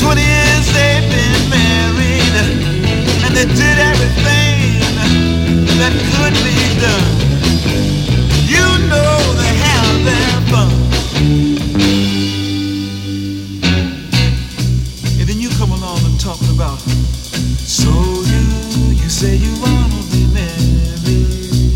20 years they've been married, and they did everything that could be done. You know they have their fun. And then you come along and talking about, so you say you wanna be married.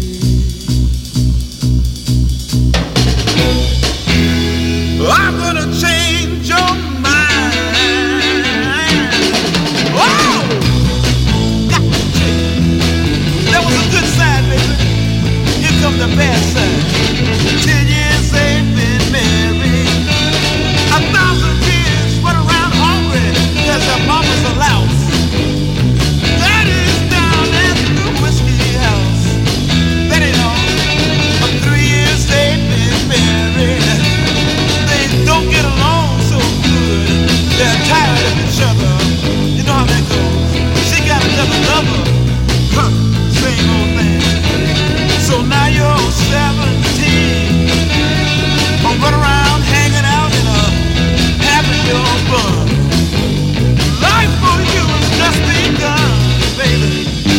I'm gonna change your mind. Whoa! Got to change. That was a good side, baby. Here come the bad side. 10 years they've been married. 1,000 kids run around hungry because their mama's a louse. Daddy's down at the whiskey house. That ain't all. For 3 years they've been married. They don't get along so good. They're tired of each other. You know how that goes. She got another lover. Huh, same old thing. So now you're 17. Run around hanging out and having your fun. Life for you has just begun, baby.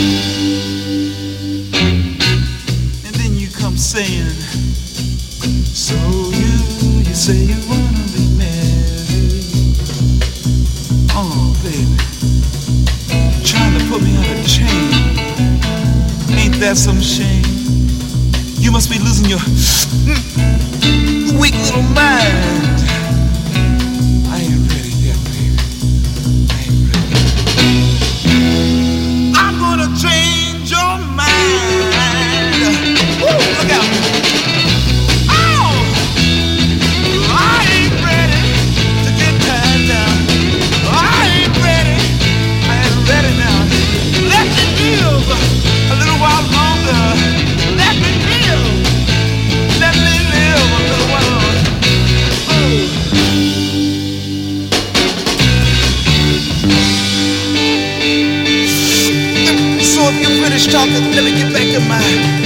And then you come saying, so you say you wanna be married. Oh, baby, trying to put me on a chain. Ain't that some shame? You must be losing your weak little mind. I ain't ready yet, baby. I ain't ready. I'm gonna change your mind. Woo, look out. Oh! I ain't ready to get tied down. I ain't ready. I ain't ready now. Let me live a little while longer. Let me live. Let me live a little while longer. Oh. So if you're finished talking, let me get back to my